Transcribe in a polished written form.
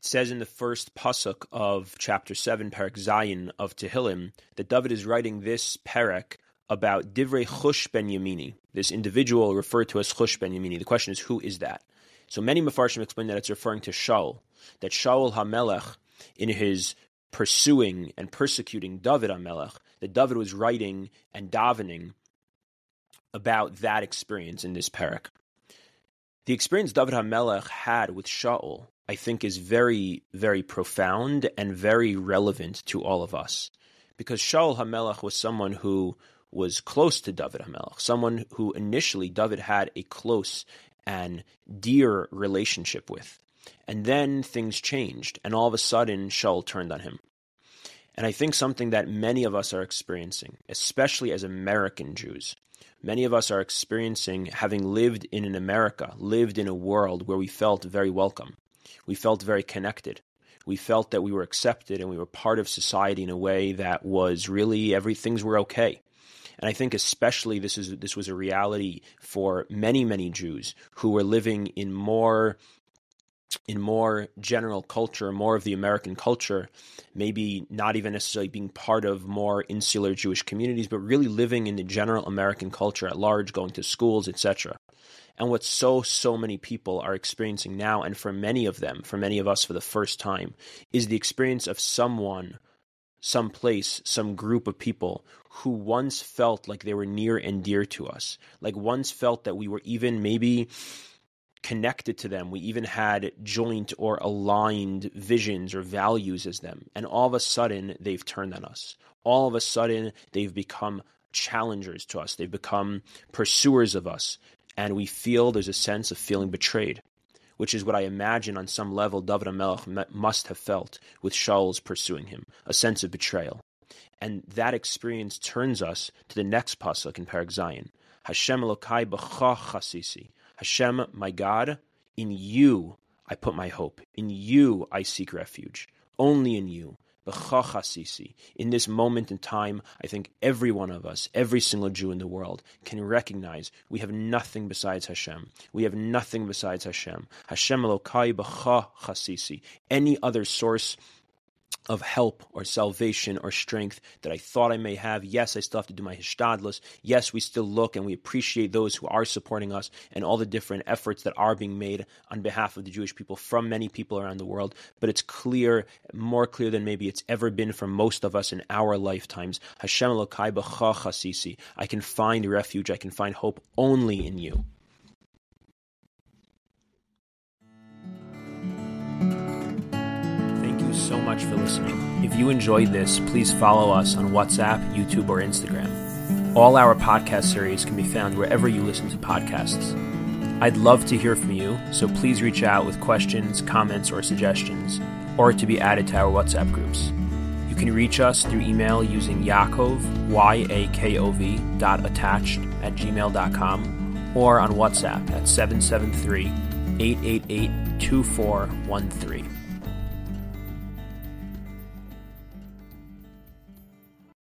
It says in the first pasuk of chapter 7, Perek Zayin of Tehillim, that David is writing this perek about Divrei Chush ben Yamini, this individual referred to as Chush ben Yamini. The question is, who is that? So many Mefarshim explain that it's referring to Shaul, that Shaul HaMelech, in his pursuing and persecuting David HaMelech, that David was writing and davening about that experience in this perek. The experience David HaMelech had with Shaul, I think, is very, very profound and very relevant to all of us. Because Shaul HaMelech was someone who was close to David HaMelech, someone who initially David had a close and dear relationship with. And then things changed, and all of a sudden Shaul turned on him. And I think something that many of us are experiencing, especially as American Jews, many of us are experiencing having lived in an America, lived in a world where we felt very welcome. We felt very connected. We felt that we were accepted and we were part of society in a way that was really things were okay. And I think especially this was a reality for many, many Jews who were living in more general culture, more of the American culture, maybe not even necessarily being part of more insular Jewish communities, but really living in the general American culture at large, going to schools, etc. And what so many people are experiencing now, and for many of us for the first time, is the experience of someone, some place, some group of people who once felt like they were near and dear to us, like once felt that we were even maybe connected to them. We even had joint or aligned visions or values as them. And all of a sudden, they've turned on us. All of a sudden, they've become challengers to us. They've become pursuers of us. And we feel there's a sense of feeling betrayed, which is what I imagine on some level David HaMelech must have felt with Shaul's pursuing him, a sense of betrayal. And that experience turns us to the next pasuk in Perek Zayin. Hashem Elokai b'cha chasisi. Hashem, my God, in you I put my hope. In you I seek refuge. Only in you. B'cha chasisi. In this moment in time, I think every one of us, every single Jew in the world, can recognize we have nothing besides Hashem. We have nothing besides Hashem. Hashem Elokai b'cha chasisi. Any other source of help or salvation or strength that I thought I may have. Yes, I still have to do my hishtadlus. Yes, we still look and we appreciate those who are supporting us and all the different efforts that are being made on behalf of the Jewish people from many people around the world. But it's clear, more clear than maybe it's ever been for most of us in our lifetimes. Hashem Elokai b'cha chasisi. I can find refuge, I can find hope only in you. So much for listening. If you enjoyed this, please follow us on WhatsApp, YouTube, or Instagram. All our podcast series can be found wherever you listen to podcasts. I'd love to hear from you, so please reach out with questions, comments, or suggestions, or to be added to our WhatsApp groups. You can reach us through email using Yaakov, YAKOV, .attached@gmail.com, or on WhatsApp at 773-888-2413.